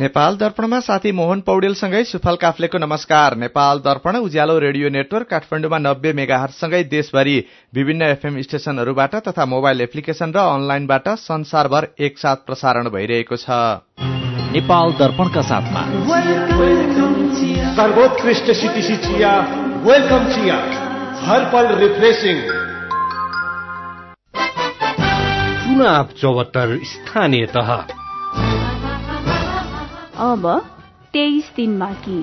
नेपाल दर्पणमा साथी मोहन पौडेलसँगै सुफल काफ्लेको नमस्कार। नेपाल दर्पण उज्यालो रेडियो नेटवर्क काठमाडौँमा 90 मेगाहर्जसँगै देशभरि विभिन्न एफएम स्टेशनहरूबाट तथा मोबाइल एप्लिकेशन र अनलाइनबाट संसारभर एकसाथ प्रसारण भइरहेको छ। नेपाल दर्पणका साथमा सर्वोत्कृष्ट सिटिसी चिया, वेलकम चिया, हर पल रिफ्रेशिङ। चुनाव 74 स्थानीय तह। अब 23 दिन बाँकी।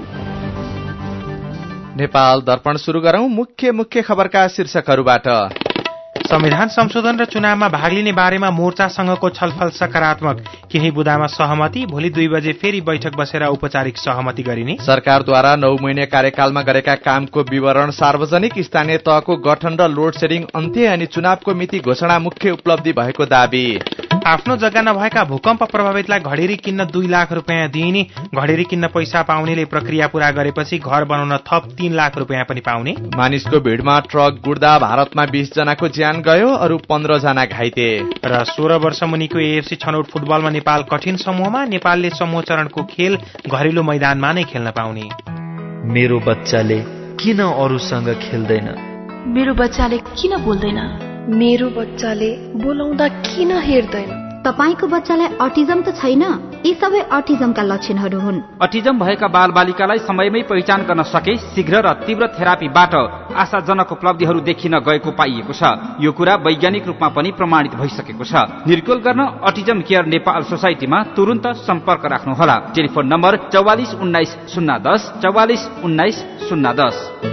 नेपाल दर्पण सुरु गरौं मुख्य खबरका शीर्षकहरूबाट। संविधान संशोधन र चुनावमा भाग लिने बारेमा मोर्चासँगको छलफल सकारात्मक, केही बुदामा सहमति। भोलि 2 बजे फेरि बैठक बसेर औपचारिक सहमति गरिने। सरकारद्वारा 9 महिने कार्यकालमा गरेका कामको विवरण सार्वजनिक। स्थानीय तहको गठन र लोड सेडिङ अन्त्य अनि चुनावको मिति घोषणा मुख्य उपलब्धि भएको दावी। आफ्नो जग्गा नभएका भूकम्प प्रभावितलाई घडेरी किन्न 2 लाख रुपियाँ दिइने। घडेरी किन्न पैसा पाउनेले प्रक्रिया पूरा गरेपछि घर बनाउन थप 3 लाख रुपियाँ पनि पाउने। मानिसको भिडमा ट्रक गुड्दा भारतमा 20 जनाको ज्यान गयो, अरू 15 जना घाइते। र 16 वर्ष मुनिको एएफसी छनौट फुटबलमा नेपाल कठिन समूहमा। नेपालले समूह चरणको खेल घरेलु मैदानमा नै खेल्न पाउने। मेरो बच्चाले किन अरूसँग खेल्दैन? मेरो बच्चाले किन बोल्दैन? मेरो बच्चाले बोलाउँदा किन हेर्दैन? तपाईको बच्चालाई अटिजम त छैन? यी सबै अटिजमका लक्षणहरू हुन्। अटिजम भएका बालबालिकालाई समयमै पहिचान गर्न सके शीघ्र र तीव्र थेरापीबाट आशाजनक उपलब्धिहरू देखिन गएको पाइएको छ। यो कुरा वैज्ञानिक रूपमा पनि प्रमाणित भइसकेको छ। निर्कोल गर्न अटिजम केयर नेपाल सोसाइटीमा तुरुन्त सम्पर्क राख्नुहोला। Telephone number 44 19 010 44 19 010।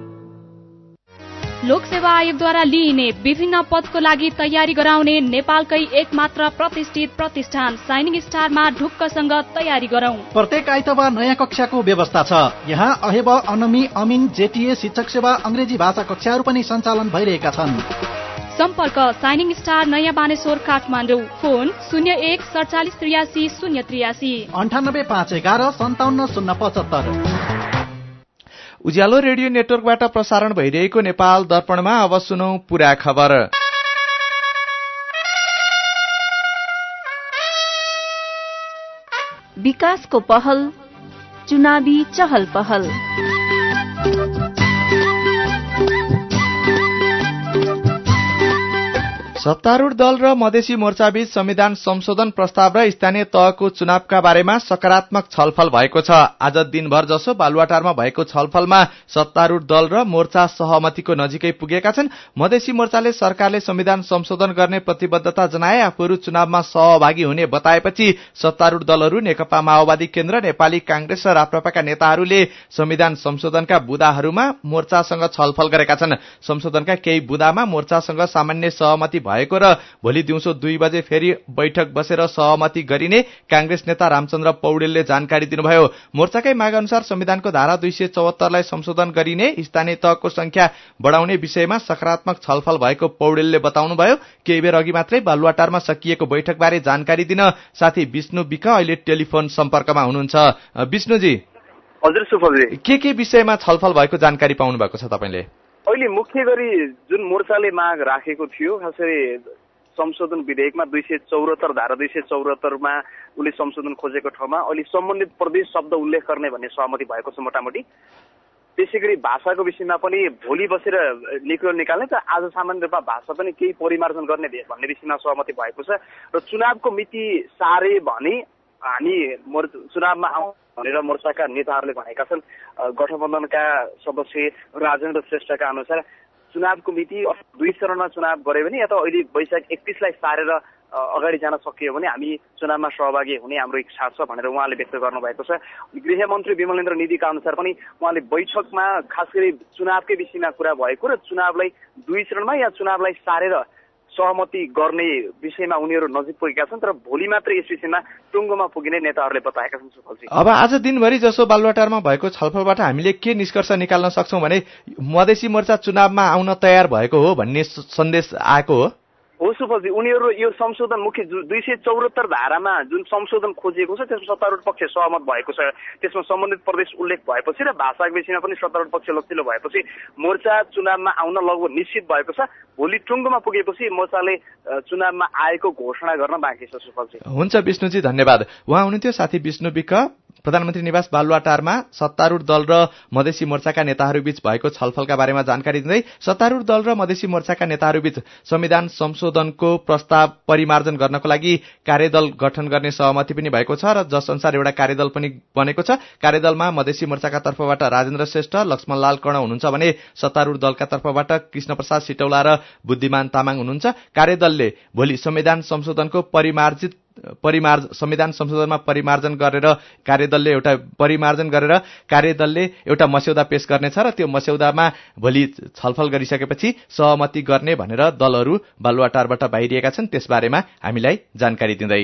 लोकसेवा आयोगद्वारा लिइने विभिन्न पदको लागि तयारी गराउने नेपालकै एकमात्र प्रतिष्ठित प्रतिष्ठान साइनिङ स्टारमा ढुक्कसँग तयारी गरौं। प्रत्येक आइतबार नयाँ कक्षाको व्यवस्था छ। यहाँ अहेब, अनमी, अमिन, जेटीए, शिक्षक सेवा, अंग्रेजी भाषा कक्षाहरू पनि सञ्चालन भइरहेका छन्। सम्पर्क shining star Naya Baneshwor Kathmandu. Phone 01 47 83 083 98 511 57 075। Ujyaalo radio नेटवर्कबाट प्रसारण भइरहेको नेपाल दर्पणमा अब सुनौ पूरा खबर। विकासको पहल, चुनावी चहल पहल। सत्तारूढ़ दल र मधेसी मोर्चाबीच संविधान संशोधन प्रस्ताव र स्थानीय तहको चुनावका बारेमा सकारात्मक छलफल भएको छ। आज दिनभर जसो बालुवाटारमा भएको छलफलमा सत्तारूढ़ दल र मोर्चा सहमतिको नजिकै पुगेका छन्। मधेसी मोर्चाले सरकारले संविधान संशोधन गर्ने प्रतिबद्धता जनाए, आफूहरू चुनावमा सहभागी हुने बताएपछि सत्तारूढ़ दलहरू नेकपा माओवादी केन्द्र, नेपाली कांग्रेस र राप्रपाका नेताहरूले संविधान संशोधनका बुदाहरूमा मोर्चासँग छलफल गरेका छन्। संशोधनका केही बुदामा मोर्चासँग सामान्य सहमति भएको र भोलि दिउँसो 2 बजे फेरि बैठक बसेर सहमति गरिने कांग्रेस नेता रामचन्द्र पौडेलले जानकारी दिनुभयो। मोर्चाकै माग अनुसार संविधानको धारा 274 लाई संशोधन गरिने, स्थानीय तहको संख्या बढाउने विषयमा सकारात्मक छलफल भएको पौडेलले बताउनुभयो। केही बेर अघि मात्रै बालुवाटारमा सकिएको बैठकबारे जानकारी दिन साथी विष्णु विक अहिले टेलिफोन सम्पर्कमा हुनुहुन्छ। विष्णुजी। हजुर सुफलजी। के विषयमा छलफल भएको जानकारी पाउनु भएको छ तपाईले? अहिले मुख्य गरी जुन मोर्चाले माग राखेको थियो, खास गरी संशोधन विधेयकमा 274 धारा 274 मा उले संशोधन खोजेको ठाउँमा अहिले सम्बन्धित प्रदेश शब्द उल्लेख गर्ने भन्ने सहमति भएको छ मोटामोटी। त्यसैगरी भाषाको विषयमा पनि भोलि बसेर निकाल्ने त आज सामान्य रूपमा भाषा पनि केही परिमार्जन गर्ने भन्ने विषयमा सहमति भएको छ। र चुनावको मिति सारे भने हामी चुनावमा आउँ भनेर मोर्चाका नेताहरूले भनेका छन्। गठबन्धनका सदस्य राजेन्द्र श्रेष्ठका अनुसार चुनावको मिति 2 चरणमा चुनाव गरे भने या त अहिले वैशाख 31 लाई सारेर अगाडि जान सकियो भने हामी चुनावमा सहभागी हुने हाम्रो इच्छा छ भनेर उहाँले व्यक्त गर्नुभएको छ। गृहमन्त्री विमलेन्द्र निधिका अनुसार पनि उहाँले बैठकमा खास गरी चुनावकै विषयमा कुरा भएको र चुनावलाई 2 चरणमा या चुनावलाई सारेर सहमति गर्ने विषयमा उनीहरू नजिक पुगेका छन्। तर भोलि मात्र यस विषयमा टुङ्गोमा पुगिने नेताहरूले बताएका छन् सुफलजी। अब आज दिनभरि जसो बालुवाटारमा भएको छलफलबाट हामीले के निष्कर्ष निकाल्न सक्छौं भने मधेसी मोर्चा चुनावमा आउन तयार भएको हो भन्ने सन्देश आएको हो। हो सुफलजी, उनीहरू यो संशोधन मुख्य 274 धारामा जुन संशोधन खोजिएको छ त्यसमा सत्तारूढ पक्ष सहमत भएको छ। त्यसमा सम्बन्धित प्रदेश उल्लेख भएपछि र भाषाको विषयमा पनि सत्तारूढ पक्ष लक्षिलो भएपछि मोर्चा चुनावमा आउन लगभग निश्चित भएको छ। भोलि टुङ्गोमा पुगेपछि मोर्चाले चुनावमा आएको घोषणा गर्न बाँकी छ सुफलजी। हुन्छ विष्णुजी, धन्यवाद। उहाँ हुनुहुन्थ्यो साथी विष्णु विक, प्रधानमन्त्री निवास बालुवाटारमा सत्तारूढ दल र मधेसी मोर्चाका नेताहरूबीच भएको छलफलका बारेमा जानकारी दिँदै सत्तारूढ दल र मधेसी मोर्चाका नेताहरूबीच संविधान संशोधनको प्रस्ताव परिमार्जन गर्नको लागि कार्यदल गठन गर्ने सहमति पनि भएको छ र जसअनुसार एउटा कार्यदल पनि बनेको छ। कार्यदलमा मधेसी मोर्चाका तर्फबाट राजेन्द्र श्रेष्ठ, लक्ष्मणलाल कर्ण हुनुहुन्छ भने सत्तारूढ दलका तर्फबाट कृष्णप्रसाद सिटौला र बुद्धिमान तामाङ हुनुहुन्छ। कार्यदलले भोलि संविधान संशोधनमा परिमार्जन गरेर कार्यदलले एउटा मस्यौदा पेश गर्नेछ र त्यो मस्यौदामा भोलि छलफल गरिसकेपछि सहमति गर्ने भनेर दलहरू बालुवाटारबाट बाहिरिएका छन्। त्यसबारेमा हामीलाई जानकारी दिँदै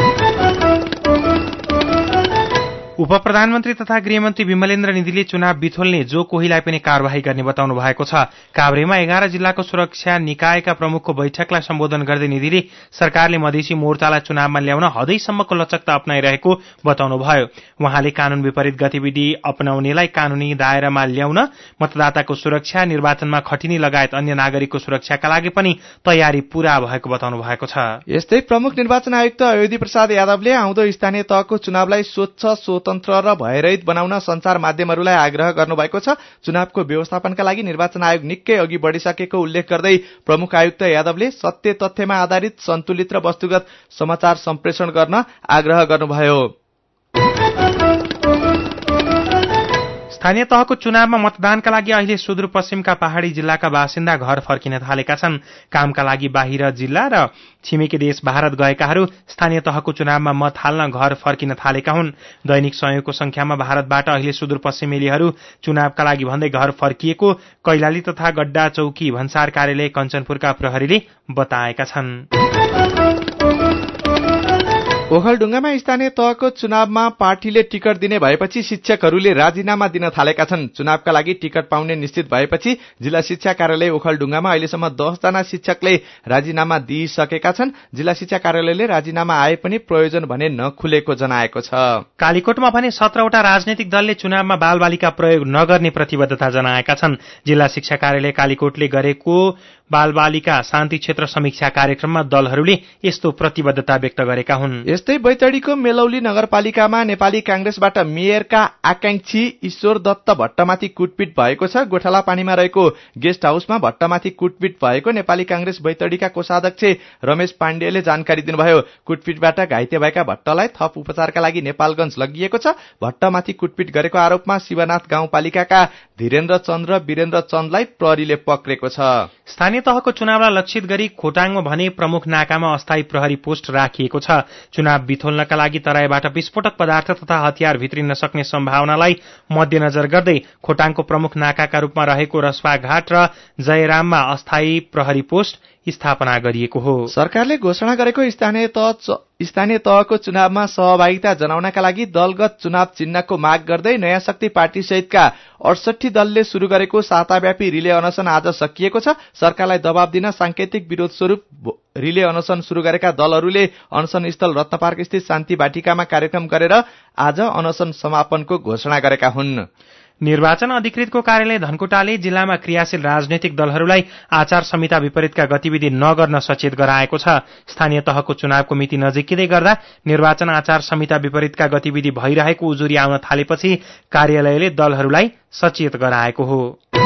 उपप्रधानमन्त्री तथा गृहमन्त्री विमलेन्द्र निधिले चुनाव बिथोल्ने जो कोहीलाई पनि कार्यवाही गर्ने बताउनु भएको छ। काभ्रेमा 11 जिल्लाको सुरक्षा निकायका प्रमुखको बैठकलाई सम्बोधन गर्दै निधिले सरकारले मधेसी मोर्चालाई चुनावमा ल्याउन हदैसम्मको लचकता अपनाइरहेको बताउनुभयो। उहाँले कानून विपरीत गतिविधि अपनाउनेलाई कानूनी दायरामा ल्याउन, मतदाताको सुरक्षा, निर्वाचनमा खटिनी लगायत अन्य नागरिकको सुरक्षाका लागि पनि तयारी पूरा भएको बताउनु भएको छ। यस्तै प्रमुख निर्वाचन आयुक्त अयोधी प्रसाद यादवले आउँदो स्थानीय तहको चुनावलाई स्वच्छ, स्वतन्त्र र भयरहित बनाउन सञ्चार माध्यमहरूलाई आग्रह गर्नुभएको छ। चुनावको व्यवस्थापनका लागि निर्वाचन आयोग निकै अघि बढिसकेको उल्लेख गर्दै प्रमुख आयुक्त यादवले सत्य तथ्यमा आधारित सन्तुलित र वस्तुगत समाचार सम्प्रेषण गर्न आग्रह गर्नुभयो। स्थानीय तहको चुनावमा मतदानका लागि अहिले सुदूरपश्चिमका पहाड़ी जिल्लाका बासिन्दा घर फर्किन थालेका छन्। कामका लागि बाहिर जिल्ला र छिमेकी देश भारत गएकाहरू स्थानीय तहको चुनावमा मत हाल्न घर फर्किन थालेका हुन्। दैनिक सयौंको संख्यामा भारतबाट अहिले सुदूरपश्चिमेलीहरू चुनावका लागि भन्दै घर फर्किएको कैलाली तथा गड्डा चौकी भन्सार कार्यालय कञ्चनपुरका प्रहरीले बताएका छन्। ओखलढुङ्गामा स्थानीय तहको चुनावमा पार्टीले टिकट दिने भएपछि शिक्षकहरूले राजीनामा दिन थालेका छन्। चुनावका लागि टिकट पाउने निश्चित भएपछि जिल्ला शिक्षा कार्यालय ओखलढुङ्गामा अहिलेसम्म 10 जना शिक्षकले राजीनामा दिइसकेका छन्। जिल्ला शिक्षा कार्यालयले राजीनामा आए पनि प्रयोजन भने नखुलेको जनाएको छ। कालीकोटमा भने 17वटा राजनैतिक दलले चुनावमा बालबालिका प्रयोग नगर्ने प्रतिबद्धता जनाएका छन्। जिल्ला शिक्षा कार्यालय कालीकोटले गरेको बालबालिका शान्ति क्षेत्र समीक्षा कार्यक्रममा दलहरूले यस्तो प्रतिबद्धता व्यक्त गरेका हुन्। यस्तै बैतडीको मेलौली नगरपालिकामा नेपाली कांग्रेसबाट मेयरका आकांक्षी ईश्वर दत्त भट्टमाथि कुटपिट भएको छ। गोठाला पानीमा रहेको गेस्ट हाउसमा भट्टमाथि कुटपिट भएको नेपाली कांग्रेस बैतडीका कोषाध्यक्ष रमेश पाण्डेले जानकारी दिनुभयो। कुटपिटबाट घाइते भएका भट्टलाई थप उपचारका लागि नेपालगञ्ज लगिएको छ। भट्टमाथि कुटपिट गरेको आरोपमा शिवनाथ गाउँपालिकाका धीरेन्द्र चन्द र वीरेन्द्र चन्दलाई प्रहरीले पक्रेको छ। स्थानीय तहको चुनावलाई लक्षित गरी खोटाङमा भने प्रमुख नाकामा अस्थायी प्रहरी पोस्ट राखिएको छ। चुनाव बिथोल्नका लागि तराईबाट विस्फोटक पदार्थ तथा हतियार भित्रिन सक्ने सम्भावनालाई मध्यनजर गर्दै खोटाङको प्रमुख नाकाका रूपमा रहेको रसवाघाट र जयराममा अस्थायी प्रहरी पोस्ट स्थापना गरिएको हो। सरकारले घोषणा गरेको स्थानीय तहको चुनावमा सहभागिता जनाउनका लागि दलगत चुनाव चिन्हको माग गर्दै नयाँ शक्ति पार्टी सहितका 68 दलले शुरू गरेको साताव्यापी रिले अनसन आज सकिएको छ। सरकारलाई दबाव दिन सांकेतिक विरोध स्वरूप रिले अनसन शुरू गरेका दलहरूले अनसन स्थल रत्नपार्क स्थित शान्ति बाटिकामा कार्यक्रम गरेर आज अनसन समापनको घोषणा गरेका हुन्। निर्वाचन अधिकृतको कार्यालय धनकुटाले जिल्लामा क्रियाशील राजनैतिक दलहरूलाई आचार संहिता विपरीतका गतिविधि नगर्न सचेत गराएको छ। स्थानीय तहको चुनावको मिति नजिकिँदै गर्दा निर्वाचन आचार संहिता विपरीतका गतिविधि भइरहेको उजुरी आउन थालेपछि कार्यालयले दलहरूलाई सचेत गराएको हो।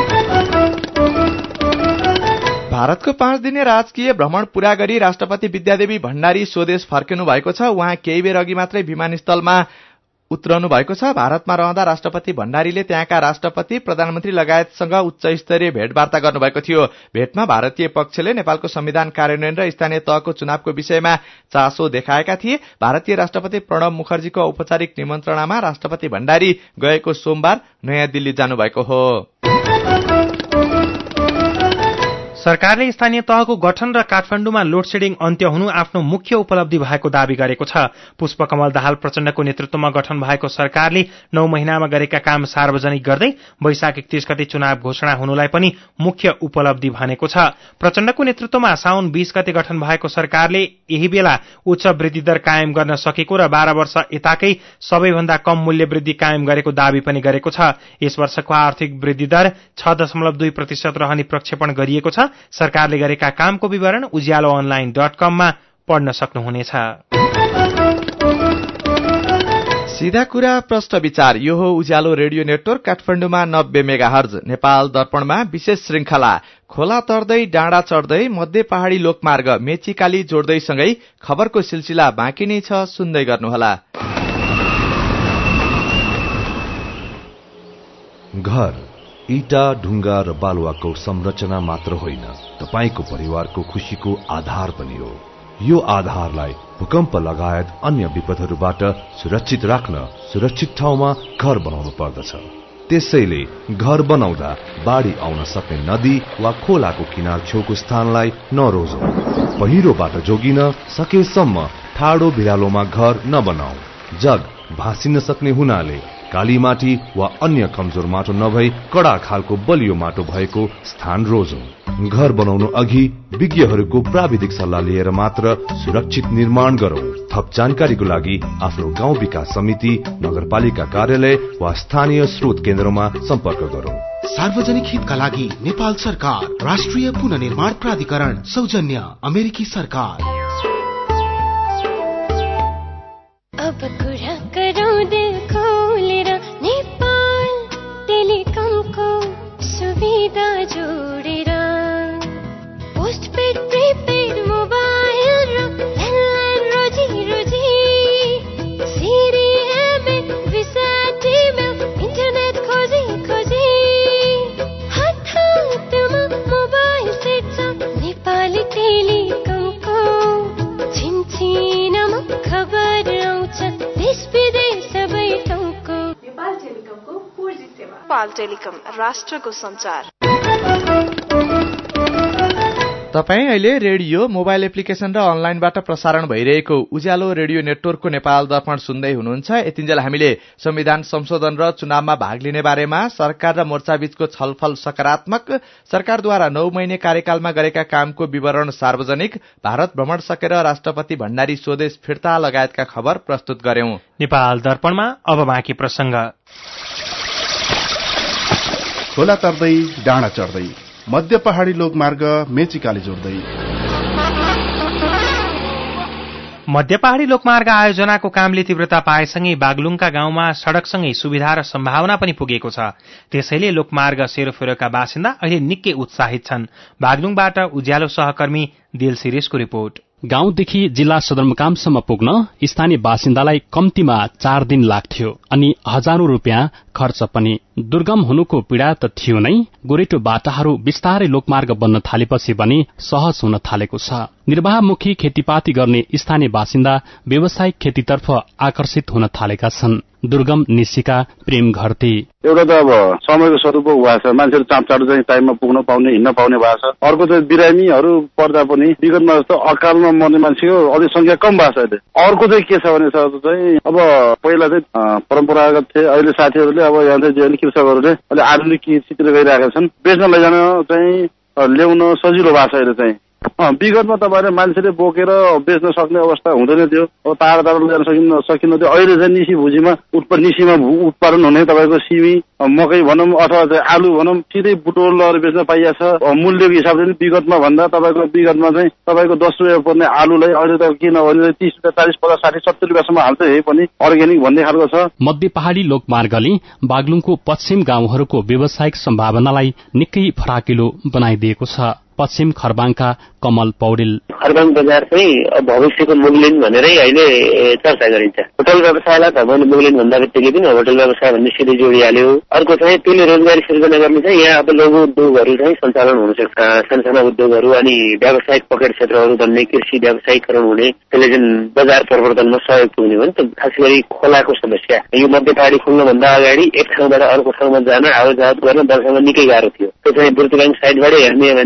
भारतको 5 दिने राजकीय भ्रमण पूरा गरी राष्ट्रपति विद्यादेवी भण्डारी स्वदेश फर्किनु भएको छ। उहाँ केही बेर अघि मात्रै विमानस्थलमा उत्रनु भएको छ। भारतमा रहँदा राष्ट्रपति भण्डारीले त्यहाँका राष्ट्रपति, प्रधानमन्त्री लगायतसँग उच्च स्तरीय भेटवार्ता गर्नुभएको थियो। भेटमा भारतीय पक्षले नेपालको संविधान कार्यान्वयन र स्थानीय तहको चुनावको विषयमा चासो देखाएका थिए। भारतीय राष्ट्रपति प्रणव मुखर्जीको औपचारिक निमन्त्रणामा राष्ट्रपति भण्डारी गएको सोमबार नयाँ दिल्ली जानुभएको हो। सरकारले स्थानीय तहको गठन र काठमाडौँमा लोडसेडिङ अन्त्य हुनु आफ्नो मुख्य उपलब्धि भएको दावी गरेको छ। पुष्पकमल दाहाल प्रचण्डको नेतृत्वमा गठन भएको सरकारले 9 महिनामा गरेका काम सार्वजनिक गर्दै वैशाख 31 गते चुनाव घोषणा हुनुलाई पनि मुख्य उपलब्धि भनेको छ। प्रचण्डको नेतृत्वमा साउन 20 गते गठन भएको सरकारले यही बेला उच्च वृद्धि दर कायम गर्न सकेको र 12 वर्ष यताकै सबैभन्दा कम मूल्य वृद्धि कायम गरेको दावी पनि गरेको छ। यस वर्षको आर्थिक वृद्धि दर 6.2% रहने प्रक्षेपण गरिएको छ। सरकारले गरेका कामको विवरण उज्यालो online.com मा पढ्न सक्नुहुनेछ। सीधा कुरा प्रश्न विचार। यो हो उज्यालो रेडियो नेटवर्क काठमाडौँमा 90 मेगाहर्ज, नेपाल दर्पणमा विशेष श्रृंखला खोला तर्दै डाँडा चढ्दै मध्य पहाड़ी लोकमार्ग मेचीकाली जोड्दै सँगै खबरको सिलसिला बाँकी नै छ, सुन्दै गर्नुहोला। घर ईटा, ढुङ्गा र बालुवाको संरचना मात्र होइन, तपाईको परिवारको खुशीको आधार पनि हो। यो आधारलाई भूकम्प लगायत अन्य विपदहरूबाट सुरक्षित राख्न सुरक्षित ठाउँमा घर बनाउनु पर्दछ। त्यसैले घर बनाउँदा बाढी आउन सक्ने नदी वा खोलाको किनार छेउको स्थानलाई नरोजौं। पहिरोबाट जोगिन सकेसम्म ठाडो भिरालोमा घर नबनाऊ। जग भासिन सक्ने हुनाले काली माटी वा अन्य कमजोर माटो नभई कडा खालको बलियो माटो भएको स्थान रोजौं। घर बनाउनु अघि विज्ञहरूको प्राविधिक सल्लाह लिएर मात्र सुरक्षित निर्माण गरौं। थप जानकारीको लागि आफ्नो गाउँ विकास समिति, नगरपालिका कार्यालय वा स्थानीय स्रोत केन्द्रमा सम्पर्क गरौं। सार्वजनिक हितका लागि नेपाल सरकार, राष्ट्रिय पुनर्निर्माण प्राधिकरण, सौजन्य अमेरिकी सरकार। अब कुरा गरौँ दिल खोलेर, नेपाल टेलिकमको सुविधा जोडेर। पोस्टपेड, प्रिपेड मोबाइल र ल्यान्डलाइन रोजी सिरिएम भिसा टिमेल इन्टरनेट खोजी हातमा मोबाइल सेट छ। नेपाली टेलिकमको छिनछिनमा खबर आउँछ देश विदेश सबै ठाउँको। नेपाल टेलिकमको 4G सेवा। नेपाल टेलिकम, राष्ट्रको संचार। तपाई अहिले रेडियो, मोबाइल एप्लिकेशन र अनलाइनबाट प्रसारण भइरहेको उज्यालो रेडियो नेटवर्कको नेपाल दर्पण सुन्दै हुनुहुन्छ। यतिन्जेल हामीले संविधान संशोधन र चुनावमा भाग लिने बारेमा सरकार र मोर्चाबीचको छलफल सकारात्मक, सरकारद्वारा 9 महिने कार्यकालमा गरेका कामको विवरण सार्वजनिक, भारत भ्रमण सकेर राष्ट्रपति भण्डारी स्वदेश फिर्ता लगायतका खबर प्रस्तुत गर्यौं। नेपाल दर्पणमा अब बाँकी प्रसंग। खोला तर्दै डाँडा चढ्दै मध्य पहाड़ी लोकमार्ग मेचीकाली जोड्दै। मध्य पहाड़ी लोकमार्ग आयोजनाको कामले तीव्रता पाएसँगै बागलुङका गाउँमा सड़कसँगै सुविधा र सम्भावना पनि पुगेको छ। त्यसैले लोकमार्ग सेरोफेरोका बासिन्दा अहिले निकै उत्साहित छन्। बागलुङबाट उज्यालो सहकर्मी दिल सिरिसको रिपोर्ट। गाउँदेखि जिल्ला सदरमुकामसम्म पुग्न स्थानीय बासिन्दालाई कम्तीमा 4 दिन लाग्थ्यो अनि हजारौं रुपियाँ खर्च पनि। दुर्गम हुनुको पीड़ा त थियो नै, गोरेटो बाटाहरू बिस्तारै लोकमार्ग बन्न थालेपछि पनि सहज हुन थालेको छ। निर्वाहमुखी खेतीपाती गर्ने स्थानीय बासिन्दा व्यावसायिक खेतीतर्फ आकर्षित हुन थालेका छन्। दुर्गम निशिका प्रेम घरती एउटा त अब समयको स्वरूप भएको छ, मान्छेहरू चाँडो चाहिँ टाइममा पुग्न पाउने, हिँड्न पाउने भएको छ। अर्को चाहिँ बिरामीहरू पर्दा पनि विगतमा जस्तो अकालमा मर्ने मान्छेको अझै संख्या कम भएको छ अहिले। अर्को चाहिँ के छ भने चाहिँ अब पहिला चाहिँ परम्परागत थिए, अहिले साथीहरूले अब यहाँ चाहिँ कृषकहरूले अहिले आधुनिक चित्र गइरहेका छन्। बेच्न लैजान चाहिँ ल्याउन सजिलो भएको छ अहिले चाहिँ। विगतमा तपाईँले मान्छेले बोकेर बेच्न सक्ने अवस्था हुँदैन थियो, अब टाढा टाढा लैजान सकिन्थ्यो। अहिले चाहिँ निसीमा उत्पादन हुने तपाईँको सिमी, मकै भनौँ अथवा चाहिँ आलु भनौँ सिधै बुटोल बेच्न पाइएको छ। मूल्यको हिसाबले पनि विगतमा भन्दा तपाईँको विगतमा चाहिँ तपाईँको 10 रुपियाँ पर्ने आलुलाई अहिले त किन भने 30 रुपियाँ 40 50 60 70 रुपियाँसम्म हाल्छ। यही पनि अर्ग्यानिक भन्ने खालको छ। मध्य पहाड़ी लोकमार्गले बागलुङको पश्चिम गाउँहरूको व्यावसायिक सम्भावनालाई निकै फराकिलो बनाइदिएको छ। पश्चिम खरबाङका कमल पौडेल खरबाङ बजार चाहिँ भविष्यको मुगलिन भनेरै अहिले चर्चा गरिन्छ। होटल व्यवसायलाई त मैले मुगलिन भन्दा बित्तिकै पनि होटल व्यवसाय भन्ने सिधै जोडिहाल्यो। अर्को चाहिँ त्यसले रोजगारी सृजना गर्ने चाहिँ यहाँ अब लघु उद्योगहरू चाहिँ सञ्चालन हुन सक्छ। सानसाना उद्योगहरू अनि व्यावसायिक पकेट क्षेत्रहरू भन्ने कृषि व्यावसायिकरण हुने, त्यसले चाहिँ बजार प्रवर्धनमा सहयोग पुग्ने हो नि त। खास गरी खोलाको समस्या यो मध्य पहाडी खुल्नभन्दा अगाडि एक ठाउँबाट अर्को ठाउँमा जान आवत जावत गर्न वर्षमा निकै गाह्रो थियो। त्यो चाहिँ बुर्तिबाङ साइडबाट हेर्ने भने त अब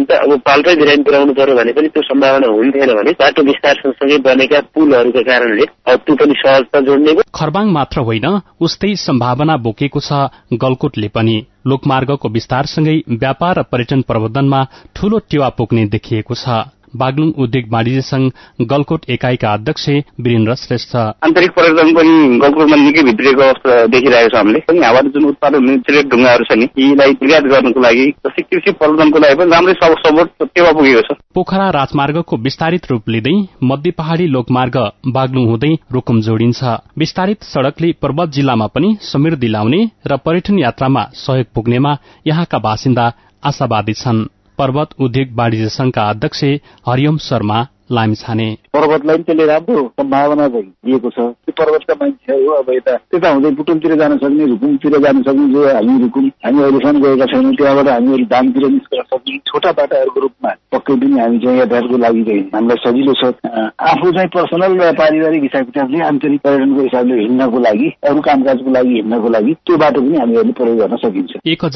पाल्टै बिरामी पुर्याउनु पर्यो भने पनि त्यो सम्भावना हुन्थेन भने बाटो विस्तार सँगसँगै बनेका पुलहरूका कारणले त्यो पनि सहजता जोड्ने भयो। खरबाङ मात्र होइन, उस्तै सम्भावना बोकेको छ गलकोटले पनि। लोकमार्गको विस्तारसँगै व्यापार र पर्यटन प्रबन्धनमा ठूलो टेवा पुग्ने देखिएको छ। बागलुङ उद्योग वाणिज्य संघ गलकोट एकाइका अध्यक्ष वीरेन्द्र श्रेष्ठ। आन्तरिक पर्यटन पनि गलकोटमा निकै भित्रिएको अवस्था देखिरहेको छ हामीले। यहाँबाट जुन उत्पादन हुने सिलेट ढुङ्गाहरू छ नि, यीलाई निर्यात गर्नको लागि जस्तै कृषि पर्यटनको लागि पनि राम्रै सपोर्ट टेवा पुगेको छ। पोखरा राजमार्गको विस्तारित रूप लिँदै मध्य पहाड़ी लोकमार्ग बागलुङ हुँदै रुकुम जोडिन्छ। विस्तारित सड़कले पर्वत जिल्लामा पनि समृद्धि ल्याउने र पर्यटन यात्रामा सहयोग पुग्नेमा यहाँका बासिन्दा आशावादी छन्। पर्वत उद्योग वाणिज्य संघका अध्यक्ष हरिओम शर्मा लामिछाने। पर्वतलाई पनि त्यसले राम्रो सम्भावना चाहिँ दिएको छ। त्यो पर्वतका मान्छेहरू अब त्यता हुँदै बुटुलतिर जान सक्ने, रुकुमतिर जान सक्ने, जो हामी रुकुम हामी अहिलेसम्म गएका छैनौँ, त्यहाँबाट हामीहरू दामतिर निस्कन सक्ने छोटा बाटाहरूको रूपमा पक्कै पनि हामी चाहिँ यातायातको लागि चाहिँ हामीलाई सजिलो छ। आफू चाहिँ पर्सनल र पारिवारिक हिसाब किताबले आन्तरिक पर्यटनको हिसाबले हिँड्नको लागि, अरू कामकाजको लागि हिँड्नको लागि त्यो बाटो पनि हामीहरूले प्रयोग गर्न सकिन्छ।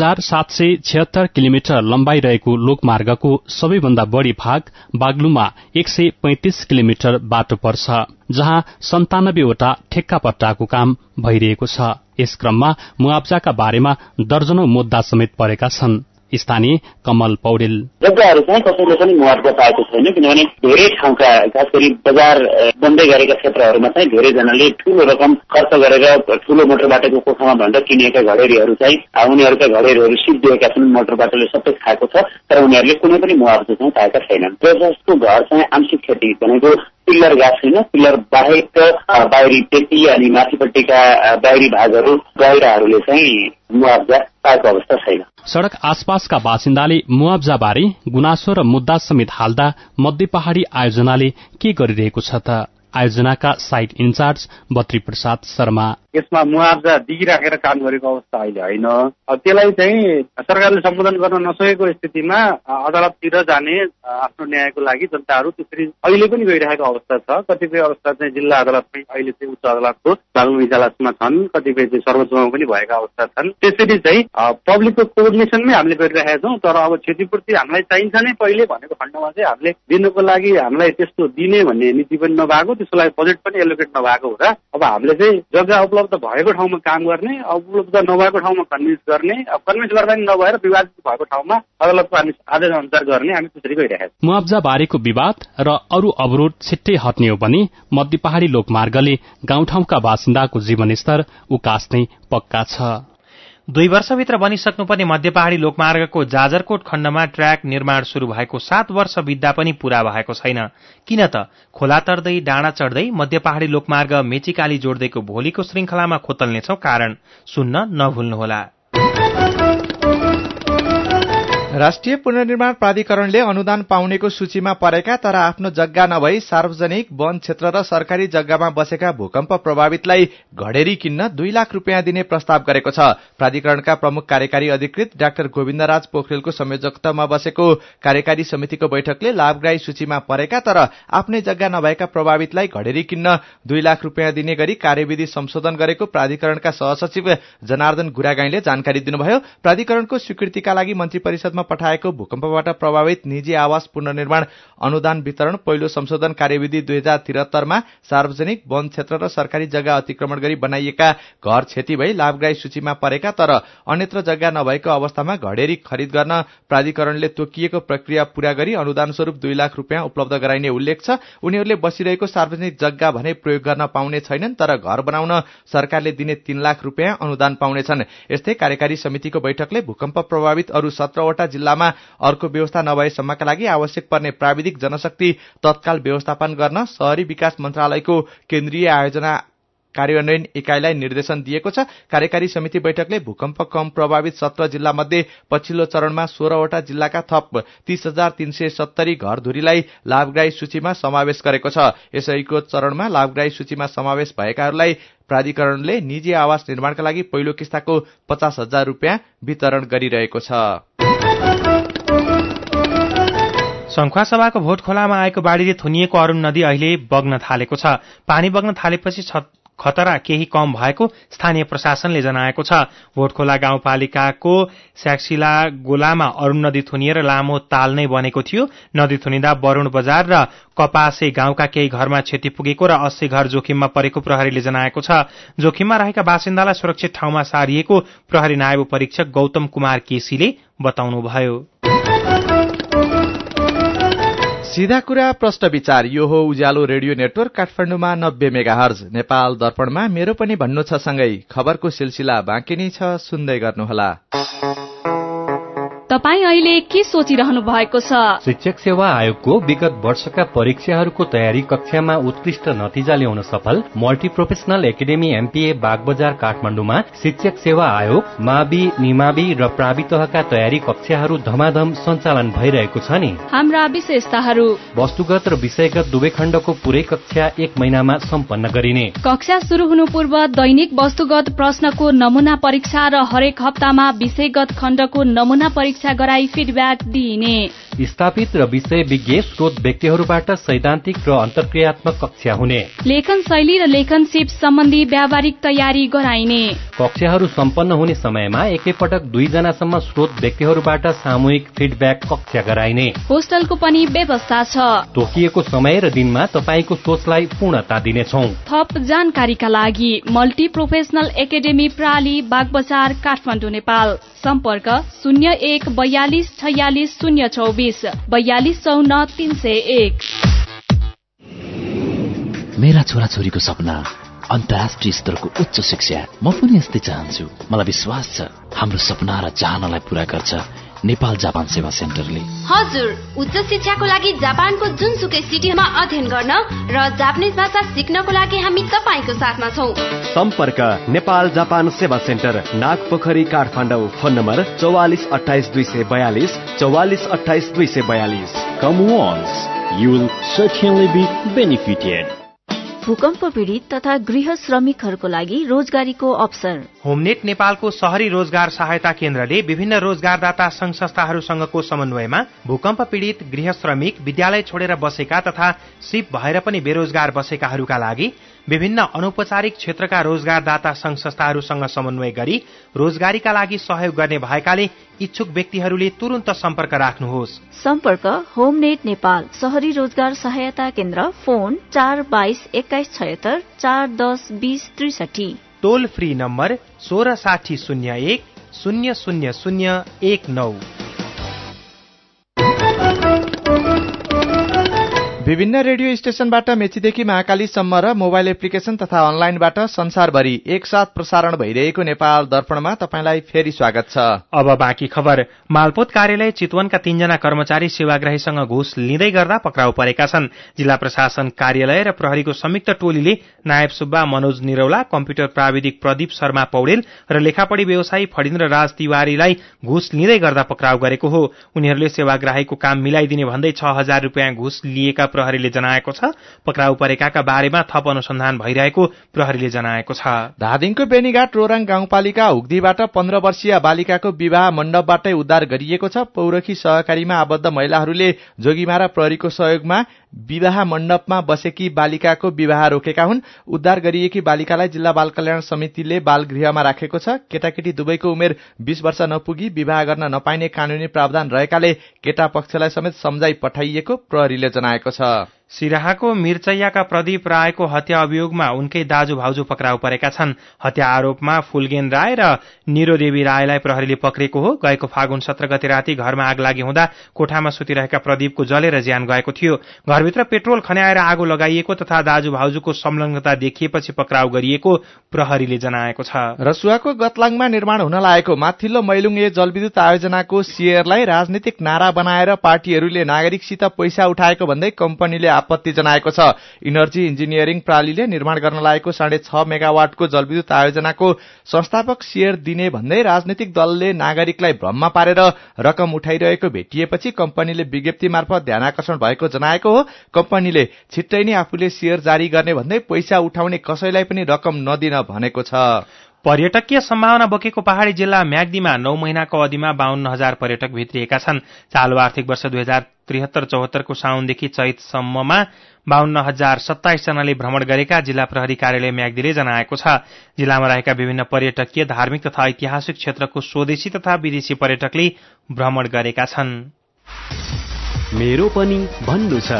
1776 किलोमिटर लम्बाइ रहेको लोकमार्गको सबैभन्दा बढ़ी भाग बागलुङमा 135 किलोमिटर बाटो पर्छ, जहाँ 97 वटा ठेक्का पट्टाको काम भइरहेको छ। यस क्रममा मुआब्जाका बारेमा दर्जनौं मुद्दा समेत परेका छन्। स्थानीय कमल पौडेल। जग्गाहरू चाहिँ कसैले पनि मुआब्जा पाएको छैन, किनभने धेरै ठाउँका खास गरी बजार बन्दै गरेका क्षेत्रहरूमा चाहिँ धेरैजनाले ठूलो रकम खर्च गरेर ठूलो मोटर बाटोको कोठामा भनेर किनेका घडेरीहरू चाहिँ उनीहरूका घडेरीहरू सिद्धिएका छन्, मोटर बाटोले सबै खाएको छ, तर उनीहरूले कुनै पनि मुआब्जा चाहिँ पाएका छैनन्। जसको घर चाहिँ आंशिक क्षति भनेको पिल्लर गाँस छैन, पिल्लर बाहेक बाहिरी पेटी अनि माथिपट्टिका बाहिरी भागहरू गहिराहरूले चाहिँ मुआब्जा पाएको अवस्था छैन। सड़क आसपासका बासिन्दाले मुआब्जा बारे गुनासो र मुद्दा समेत हाल्दा मध्य पहाड़ी आयोजनाले के गरिरहेको छ त? आयोजनाका साइट इन्चार्ज बत्री प्रसाद शर्मा। यसमा मुआब्जा दिइराखेर काम गरेको अवस्था अहिले होइन। त्यसलाई चाहिँ सरकारले सम्बोधन गर्न नसकेको स्थितिमा अदालततिर जाने आफ्नो न्यायको लागि जनताहरू त्यसरी अहिले पनि गइरहेको अवस्था छ। कतिपय अवस्था चाहिँ जिल्ला अदालतमै अहिले चाहिँ उच्च अदालतको बागलुङ इजलासमा छन्, कतिपय चाहिँ सर्वोच्चमा पनि भएका अवस्था छन्। त्यसरी चाहिँ पब्लिकको कोअर्डिनेसनमै हामीले गरिरहेका छौँ। तर अब क्षतिपूर्ति हामीलाई चाहिन्छ नै पहिले भनेको खण्डमा चाहिँ हामीले दिनको लागि हामीलाई त्यस्तो दिने भन्ने नीति पनि नभएको, त्यसको लागि बजेट पनि एलोकेट नभएको हुँदा अब हामीले चाहिँ जग्गा उपलब्ध भएको ठाउँमा काम गर्ने, उपलब्ध नभएको ठाउँमा कन्भिन्स गर्ने, कन्भिन्स गर्दा पनि नभएर विवादित भएको ठाउँमा अदालतको आदेश अनुसार गर्ने, हामी त्यसरी गइरहेका छौँ। मुआब्जा बारेको विवाद र अरू अवरोध छिट्टै हट्ने हो भने मध्य पहाड़ी लोकमार्गले गाउँठाउँका बासिन्दाको जीवनस्तर उकास्ने पक्का छ। 2 वर्षभित्र बनिसक्नुपर्ने मध्य पहाड़ी लोकमार्गको जाजरकोट खण्डमा ट्र्याक निर्माण शुरू भएको 7 वर्ष बित्दा पनि पूरा भएको छैन। किन त खोला तर्दै डाँडा चढ्दै मध्य पहाड़ी लोकमार्ग मेचीकाली जोड्दैको भोलिको श्रृंखलामा खोतल्नेछौ, कारण सुन्न नभुल्नुहोला। राष्ट्रिय पुनर्निर्माण प्राधिकरणले अनुदान पाउनेको सूचीमा परेका तर आफ्नो जग्गा नभई सार्वजनिक वन क्षेत्र र सरकारी जग्गामा बसेका भूकम्प प्रभावितलाई घडेरी किन्न 2 लाख रुपियाँ दिने प्रस्ताव गरेको छ। प्राधिकरणका प्रमुख कार्यकारी अधिकृत डाक्टर गोविन्दराज पोखरेलको संयोजकतामा बसेको कार्यकारी समितिको बैठकले लाभग्राही सूचीमा परेका तर आफ्नै जग्गा नभएका प्रभावितलाई घडेरी किन्न 2 लाख रुपियाँ दिने गरी कार्यविधि संशोधन गरेको प्राधिकरणका सहसचिव जनार्दन गुरागाईले जानकारी दिनुभयो। प्राधिकरणको स्वीकृतिका लागि मन्त्री परिषदमा पठाएको भूकम्पबाट प्रभावित निजी आवास पुनर्निर्माण अनुदान वितरण पहिलो संशोधन कार्यविधि 2073 मा सार्वजनिक वन क्षेत्र र सरकारी जग्गा अतिक्रमण गरी बनाइएका घर क्षति भई लाभग्राही सूचीमा परेका तर अन्यत्र जग्गा नभएको अवस्थामा घडेरी खरिद गर्न प्राधिकरणले तोकिएको प्रक्रिया पूरा गरी अनुदान स्वरूप 2 लाख रुपियाँ उपलब्ध गराइने उल्लेख छ। उनीहरूले बसिरहेको सार्वजनिक जग्गा भने प्रयोग गर्न पाउने छैनन्, तर घर बनाउन सरकारले दिने 3 लाख रुपियाँ अनुदान पाउनेछन्। यस्तै कार्यकारी समितिको बैठकले भूकम्प प्रभावित अरू 17 वटा जिल्लामा अर्को व्यवस्था नभएसम्मका लागि आवश्यक पर्ने प्राविधिक जनशक्ति तत्काल व्यवस्थापन गर्न शहरी विकास मन्त्रालयको केन्द्रीय आयोजना कार्यान्वयन इकाइलाई निर्देशन दिएको छ। कार्यकारी समिति बैठकले भूकम्प कम प्रभावित 17 जिल्ला मध्ये पछिल्लो चरणमा 16 वटा जिल्लाका थप 30,370 घरधुरीलाई लाभग्राही सूचीमा समावेश गरेको छ। यसैको चरणमा लाभग्राही सूचीमा समावेश भएकाहरूलाई प्राधिकरणले निजी आवास निर्माणका लागि पहिलो किस्ताको 50,000 रुपियाँ वितरण गरिरहेको छ। संखुवासभाको भोट खोलामा आएको बाढीले थुनिएको अरूण नदी अहिले बग्न थालेको छ। पानी बग्न थालेपछि खतरा केही कम भएको स्थानीय प्रशासनले जनाएको छ। भोटखोला गाउँपालिकाको स्याक्सिला गोलामा अरूण नदी थुनिएर लामो ताल नै बनेको थियो। नदी थुनिँदा वरुण बजार र कपासे गाउँका केही घरमा क्षति पुगेको र 80 घर जोखिममा परेको प्रहरीले जनाएको छ। जोखिममा रहेका बासिन्दालाई सुरक्षित ठाउँमा सारिएको प्रहरी नायब परीक्षक गौतम कुमार केसीले बताउनुभयो। सीधा कुरा प्रश्न विचार, यो हो उज्यालो रेडियो नेटवर्क काठमाडौँमा 90 मेगाहर्ज। नेपाल दर्पणमा मेरो पनि भन्नु छ सँगै खबरको सिलसिला बाँकी नै छ, सुन्दै गर्नुहोला। तपाई अहिले के सोचिरहनु भएको छ? शिक्षक सेवा आयोगको विगत वर्षका परीक्षाहरूको तयारी कक्षामा उत्कृष्ट नतिजा ल्याउन सफल multi professional academy MPA Bagbazar काठमाडौँमा शिक्षक सेवा आयोग, मावि, निमावि र प्रावितहका तयारी कक्षाहरू धमाधम सञ्चालन भइरहेको छ नि। हाम्रा विशेषताहरू: वस्तुगत र विषयगत दुवै खण्डको पूरै कक्षा 1 महिनामा सम्पन्न गरिने। कक्षा सुरु हुनु पूर्व दैनिक वस्तुगत प्रश्नको नमूना परीक्षा र हरेक हप्तामा विषयगत खण्डको नमूना परीक्षा गराई फिडब्याक दिइने। स्थापित र विषय विज्ञ स्रोत व्यक्तिहरूबाट सैद्धान्तिक र अन्तर्क्रियात्मक कक्षा हुने। लेखन शैली र लेखन सिप सम्बन्धी व्यावहारिक तयारी गराइने। कक्षाहरू सम्पन्न हुने समयमा एकैपटक 2 जनासम्म स्रोत व्यक्तिहरूबाट सामूहिक फिडब्याक कक्षा गराइने। होस्टलको पनि व्यवस्था छ। तोकिएको समय र दिनमा तपाईको सोचलाई पूर्णता दिनेछौं। थप जानकारीका लागि मल्टी प्रोफेसनल एकाडेमी प्राली बागबजार काठमाडौँ नेपाल। सम्पर्क 01 42 46 024 42 54 301। मेरा छोराछोरीको सपना अन्तर्राष्ट्रिय स्तरको उच्च शिक्षा। म पनि यस्तै चाहन्छु। मलाई विश्वास छ हाम्रो सपना र चाहनालाई पूरा गर्छ नेपाल जापान सेवा सेन्टरले। हजुर, उच्च शिक्षाको लागि जापानको जुनसुकै सिटीमा अध्ययन गर्न र जापानिज भाषा सिक्नको लागि हामी तपाईको साथमा छौं। सम्पर्क नेपाल जापान सेवा center, Nagpokhari Kathmandu. Phone number 44 28 242 44 28 242। Come once, you will certainly be benefited. भूकम्प पीडित तथा गृह श्रमिकहरूको लागि रोजगारीको अवसर। होमनेट नेपालको शहरी रोजगार सहायता केन्द्रले विभिन्न रोजगारदाता संघ संस्थाहरूसँगको समन्वयमा भूकम्प पीडित गृह श्रमिक, विद्यालय छोडेर बसेका तथा सिप भएर पनि बेरोजगार बसेकाहरूका लागि विभिन्न अनौपचारिक क्षेत्रका रोजगारदाता संघ संस्थाहरूसँग समन्वय गरी रोजगारीका लागि सहयोग गर्ने भएकाले इच्छुक व्यक्तिहरूले तुरन्त सम्पर्क राख्नुहोस्। सम्पर्क होमनेट नेपाल शहरी रोजगार सहायता केन्द्र। फोन 422 21 76 410 20 63। Toll free number 1660 01 000 19। विभिन्न रेडियो स्टेशनबाट मेचीदेखि महाकालीसम्म र मोबाइल एप्लिकेशन तथा अनलाइनबाट संसारभरि एकसाथ प्रसारण भइरहेको नेपाल दर्पणमा तपाईंलाई फेरि स्वागत छ। अब बाँकी खबर। मालपोत कार्यालय चितवनका 3 जना कर्मचारी सेवाग्राहीसँग घुस लिँदै गर्दा पक्राउ परेका छन्। जिल्ला प्रशासन कार्यालय र प्रहरीको संयुक्त टोलीले नायब सुब्बा मनोज निरौला, कम्प्युटर प्राविधिक प्रदीप शर्मा पौडेल र लेखापढी व्यवसायी फणिन्द्र राज तिवारीलाई घुस लिँदै गर्दा पक्राउ गरेको हो। उनीहरूले सेवाग्राहीको काम मिलाइदिने भन्दै 6000 रुपियाँ घुस लिएका प्रहरीले जनाएको छ। पक्राउ परेकाका बारेमा थप अनुसन्धान भइरहेको प्रहरीले जनाएको छ। धादिङको बेनीघाट रोराङ गाउँपालिका हुग्दीबाट 15 वर्षीय बालिकाको विवाह मण्डपबाटै उद्धार गरिएको छ। पौरखी सहकारीमा आबद्ध महिलाहरूले जोगीमारा प्रहरीको सहयोगमा विवाह मण्डपमा बसेकी बालिकाको विवाह रोकेका हुन्। उद्धार गरिएकी बालिकालाई जिल्ला बाल कल्याण समितिले बाल गृहमा राखेको छ। केटाकेटी दुवैको उमेर 20 वर्ष नपुगी विवाह गर्न नपाइने कानूनी प्रावधान रहेकाले केटा पक्षलाई समेत सम्झाई पठाइएको प्रहरीले जनाएको छ। सिराहाको मिर्चैयाका प्रदीप रायको हत्या अभियोगमा उनकै दाजु भाउजू पक्राउ परेका छन्। हत्या आरोपमा फुलगेन राय र निरोदेवी रायलाई प्रहरीले पक्रेको हो। गएको फागुन 17 गते राति घरमा आग लागि हुँदा कोठामा सुतिरहेका प्रदीपको जलेर ज्यान गएको थियो। घरभित्र पेट्रोल खन्याएर आगो लगाइएको तथा दाजु भाउजूको संलग्नता देखिएपछि पक्राउ गरिएको प्रहरीले जनाएको छ। रसुवाको गतलाङमा निर्माण हुन लागेको माथिल्लो मैलुङे जलविद्युत आयोजनाको शेयरलाई राजनीतिक नारा बनाएर पार्टीहरूले नागरिकसित पैसा उठाएको भन्दै कम्पनीले आपत्ति जनाएको छ। इनर्जी इन्जिनियरिङ प्रणालीले निर्माण गर्न लागेको 6.5 मेगावाटको जलविद्युत आयोजनाको संस्थापक शेयर दिने भन्दै राजनीतिक दलले नागरिकलाई भ्रममा पारेर रकम उठाइरहेको भेटिएपछि कम्पनीले विज्ञप्ति मार्फत ध्यानाकर्षण भएको जनाएको हो। कम्पनीले छिट्टै नै आफूले शेयर जारी गर्ने भन्दै पैसा उठाउने कसैलाई पनि रकम नदिन भनेको छ। पर्यटकीय सम्भावना बोकेको पहाड़ी जिल्ला म्याग्दीमा 9 महिनाको अवधिमा 52,000 पर्यटक भित्रिएका छन्। चालु आर्थिक वर्ष 2073-74 को साउनदेखि चैतसम्ममा 52,027 जनाले भ्रमण गरेका जिल्ला प्रहरी कार्यालय म्याग्दीले जनाएको छ। जिल्लामा रहेका विभिन्न पर्यटकीय, धार्मिक तथा ऐतिहासिक क्षेत्रको स्वदेशी तथा विदेशी पर्यटकले भ्रमण गरेका छन्। मेरो पनि भन्नु छ।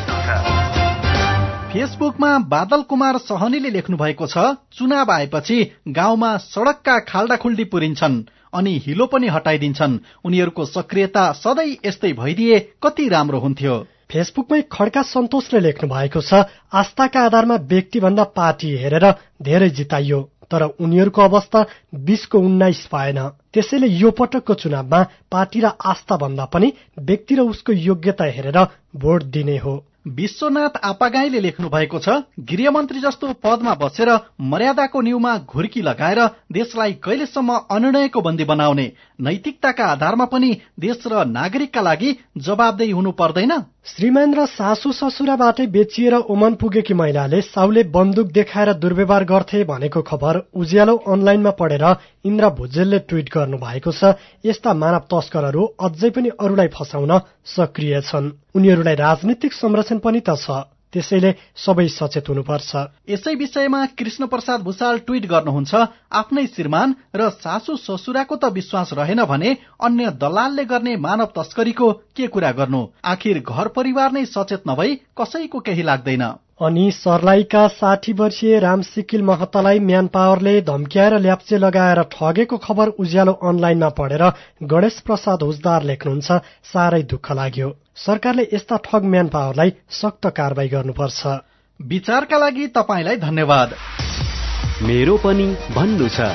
फेसबुकमा बादल कुमार सहनीले लेख्नु भएको छ, चुनाव आएपछि गाउँमा सड़कका खाल्डाखुल्डी पुरिन्छन् अनि हिलो पनि हटाइदिन्छन्। उनीहरूको सक्रियता सधैँ यस्तै भइदिए कति राम्रो हुन्थ्यो। फेसबुकमै खड्का सन्तोषले लेख्नु भएको छ, आस्थाका आधारमा व्यक्तिभन्दा पार्टी हेरेर धेरै जिताइयो, तर उनीहरूको अवस्था 20-19 भएन। त्यसैले यो पटकको चुनावमा पार्टी र आस्था भन्दा पनि व्यक्ति र उसको योग्यता हेरेर भोट दिने हो। विश्वनाथ आपागाईले लेख्नु भएको छ, गृहमन्त्री जस्तो पदमा बसेर मर्यादाको न्यूमा घुर्की लगाएर देशलाई कहिलेसम्म अनिर्णयको बन्दी बनाउने? नैतिकताका आधारमा पनि देश र नागरिकका लागि जवाबदेही हुनु पर्दैन? श्रीमान र सासू ससुराबाटै बेचिएर ओमान पुगेकी महिलाले साउले बन्दुक देखाएर दुर्व्यवहार गर्थे भनेको खबर उज्यालो अनलाइनमा पढेर इन्द्र भुजेलले ट्वीट गर्नु भएको छ। यस्ता मानव तस्करहरू अझै पनि अरूलाई फसाउन सक्रिय छन्। उनीहरूलाई राजनीतिक संरक्षण पनि त छ, त्यसैले सबै सचेत हुनुपर्छ। यसै विषयमा कृष्ण प्रसाद भुसाल ट्वीट गर्नुहुन्छ, आफ्नै श्रीमान र सासू ससुराको त विश्वास रहेन भने अन्य दलालले गर्ने मानव तस्करीको के कुरा गर्नु? आखिर घर परिवार नै सचेत नभई कसैको केही लाग्दैन। अनि सर्लाहीका 60 वर्षीय राम सिकिल महतालाई म्यान पावरले धम्क्याएर ल्याप्चे लगाएर ठगेको खबर उज्यालो अनलाइनमा पढेर गणेश प्रसाद हुजदार लेख्नुहुन्छ, साह्रै दुःख लाग्यो। सरकारले यस्ता ठग म्यान पावरलाई सक्त कारबाही गर्नुपर्छ। विचारका लागि तपाईलाई धन्यवाद। मेरो पनि भन्नु छ।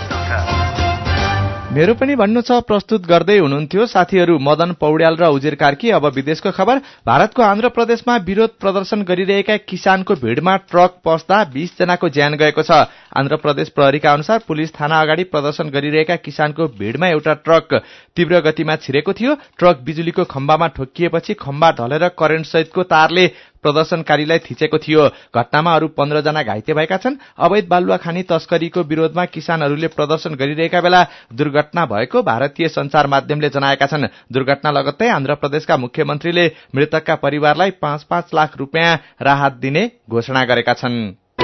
मेरो पनि भन्नु छ प्रस्तुत गर्दै हुनुहुन्थ्यो साथीहरू मदन पौड्याल र उजिर कार्की। अब विदेशको खबर। भारतको आन्ध्र प्रदेशमा विरोध प्रदर्शन गरिरहेका किसानको भिडमा ट्रक पस्दा 20 जनाको ज्यान गएको छ। आन्ध्र प्रदेश प्रहरीका अनुसार पुलिस थाना अगाडि प्रदर्शन गरिरहेका किसानको भिडमा एउटा ट्रक तीव्र गतिमा छिरेको थियो। ट्रक बिजुलीको खम्बामा ठोकिएपछि खम्बा ढलेर करेन्ट सहितको तारले प्रदर्शनकारीलाई थिचेको थियो। घटनामा अरू 15 जना घाइते भएका छन्। अवैध बालुवा खानी तस्करीको विरोधमा किसानहरूले प्रदर्शन गरिरहेका बेला दुर्घटना भएको भारतीय सञ्चार माध्यमले जनाएका छन्। दुर्घटना लगत्तै आन्ध्र प्रदेशका मुख्यमन्त्रीले मृतकका परिवारलाई 5-5 लाख रुपियाँ राहत दिने घोषणा गरेका छन्।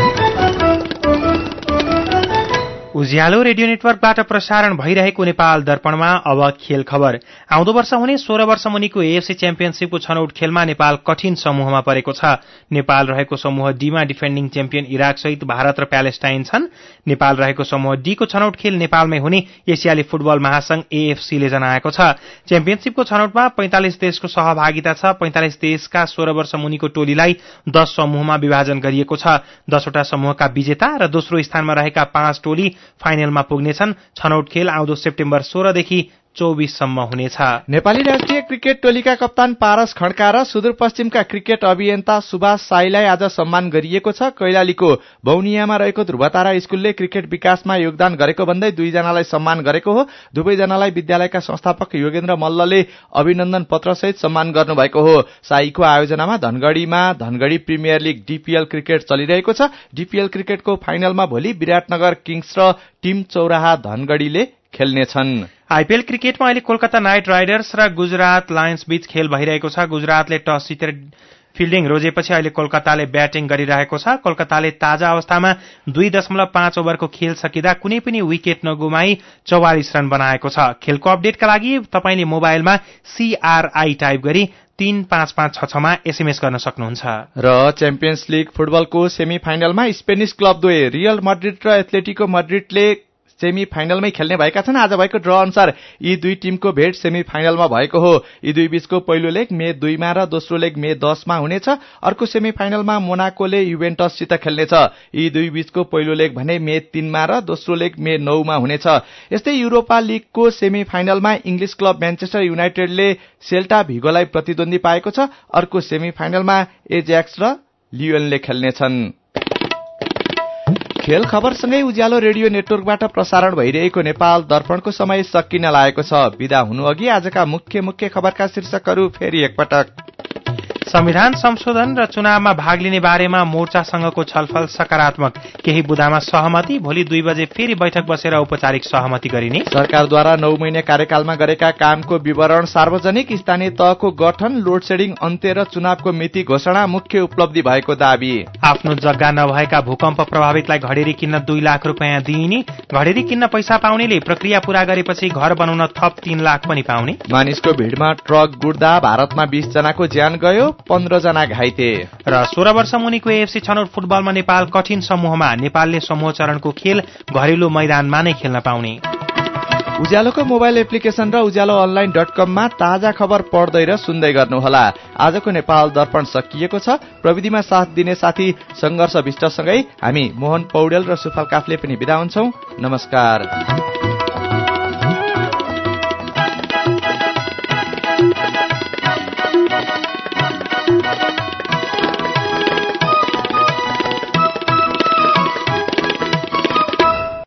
उज्यालो रेडियो नेटवर्कबाट प्रसारण भइरहेको नेपाल दर्पणमा अब खेल खबर। आउँदो वर्ष हुने 16 वर्ष मुनिको एएफसी च्याम्पियनशीपको छनौट खेलमा नेपाल कठिन समूहमा परेको छ। नेपाल रहेको समूह डीमा डिफेन्डिङ च्याम्पियन इराक सहित भारत र प्यालेस्टाइन छन्। नेपाल रहेको समूह डी को छनौट खेल नेपालमै हुने एसियाली फुटबल महासंघ एएफसीले जनाएको छ। च्याम्पियनशीपको छनौटमा 45 देशको सहभागिता छ। 45 देशका 16 वर्ष मुनिको टोलीलाई 10 समूहमा विभाजन गरिएको छ। 10 वटा समूहका विजेता र दोस्रो स्थानमा रहेका 5 टोली फाइनलमा पुग्नेछन्। छनौट खेल आउँदो सेप्टेम्बर 16 देखि 24 सम्म हुनेछ। नेपाली राष्ट्रिय क्रिकेट टोलीका कप्तान पारस खड्का र सुदूरपश्चिमका क्रिकेट अभियन्ता सुभाष साईलाई आज सम्मान गरिएको छ। कैलालीको बौनियामा रहेको ध्रुवतारा स्कूलले क्रिकेट विकासमा योगदान गरेको भन्दै 2 जनालाई सम्मान गरेको हो। दुवैजनालाई विद्यालयका संस्थापक योगेन्द्र मल्लले अभिनन्दन पत्रसहित सम्मान गर्नुभएको हो। साईको आयोजनामा धनगढ़ीमा Dhangadhi premier league DPL cricket चलिरहेको छ। डीपीएल क्रिकेटको फाइनलमा भोलि विराटनगर किङ्स र टिम चौराहा धनगढ़ीले खेल्नेछन्। आईपीएल क्रिकेटमा अहिले कोलकाता नाइट राइडर्स र गुजरात लायन्स बीच खेल भइरहेको छ। गुजरातले टस जितेर फिल्डिङ रोजेपछि अहिले कोलकाताले ब्याटिङ गरिरहेको छ। कोलकाताले ताजा अवस्थामा 2.5 ओभरको खेल सकिँदा कुनै पनि विकेट नगुमाई 44 रन बनाएको छ। खेलको अपडेटका लागि तपाईले मोबाइलमा CRI टाइप गरी 3556 एसएमएस गर्न सक्नुहुन्छ। र च्याम्पियन्स लीग फुटबलको सेमी फाइनलमा स्पेनिश क्लब द्वय रियल मड्रिड र एथलेटिको मड्रिडले सेमी फाइनलमै खेल्ने भएका छन्। आज भएको ड्र अनुसार यी दुई टिमको भेट सेमी फाइनलमा भएको हो। यी दुई बीचको पहिलो लेग मे 2 मा र दोस्रो लेग मे 10 मा हुनेछ। अर्को सेमी फाइनलमा मोनाकोले युभेन्टससित खेल्नेछ। यी दुई बीचको पहिलो लेग भने मे 3 मा र दोस्रो लेग मे 9 मा हुनेछ। यस्तै युरोपा लीगको सेमी फाइनलमा इंग्लिश क्लब म्यानचेस्टर युनाइटेडले सेल्टा भिगोलाई प्रतिद्वन्दी पाएको छ। अर्को सेमी फाइनलमा एज्याक्स र लियोनले खेल्नेछन्। खेल खबरसँगै उज्यालो रेडियो नेटवर्कबाट प्रसारण भइरहेको नेपाल दर्पणको समय सकिन लागेको छ। बिदा हुनु अघि आजका मुख्य खबरका शीर्षकहरू फेरि एकपटक। संविधान संशोधन र चुनावमा भाग लिने बारेमा मोर्चासँगको छलफल सकारात्मक, केही बुदामा सहमति, भोलि 2 बजे फेरि बैठक बसेर औपचारिक सहमति गरिने। सरकारद्वारा 9 महिने कार्यकालमा गरेका कामको विवरण सार्वजनिक, स्थानीय तहको गठन, लोड सेडिङ अन्त्य र चुनावको मिति घोषणा मुख्य उपलब्धि भएको दाबी। आफ्नो जग्गा नभएका भूकम्प प्रभावितलाई घडेरी किन्न 2 लाख रुपियाँ दिइने, घडेरी किन्न पैसा पाउनेले प्रक्रिया पूरा गरेपछि घर बनाउन थप 3 लाख पनि पाउने। मानिसको भिडमा ट्रक गुड्दा भारतमा 20 जनाको ज्यान गयो, 15 जना घाइते। र 16 वर्ष मुनिको एएफसी छनौट फुटबलमा नेपाल कठिन समूहमा, नेपालले समूह चरणको खेल घरेलु मैदानमा नै खेल्न पाउने। उज्यालोको मोबाइल एप्लिकेशन र उज्यालो online.com-मा ताजा खबर पढ्दै र सुन्दै गर्नुहोला। आजको नेपाल दर्पण सकिएको छ। प्रविधिमा साथ दिने साथी संघर्ष विष्टसँगै हामी मोहन पौडेल र सुफल काफले पनि बिदा हुन्छौं। नमस्कार।